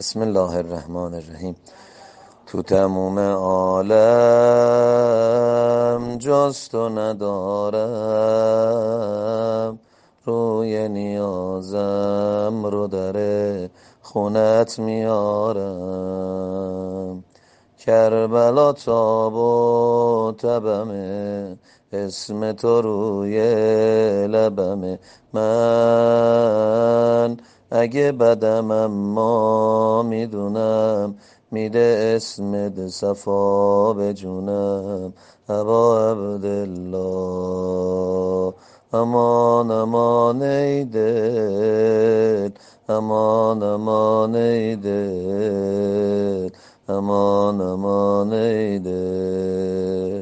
بسم الله الرحمن الرحیم. تو تموم عالم جز تو ندارم، روی نیازم رو در خونت میارم. کربلا تاب و تبمه، اسم تو روی لبمه. من اگه بدم اما میدونم، میده اسمت صفا به جونم. ابا عبدالله امان امان ای دل، امان امان ای دل، امان امان ای دل.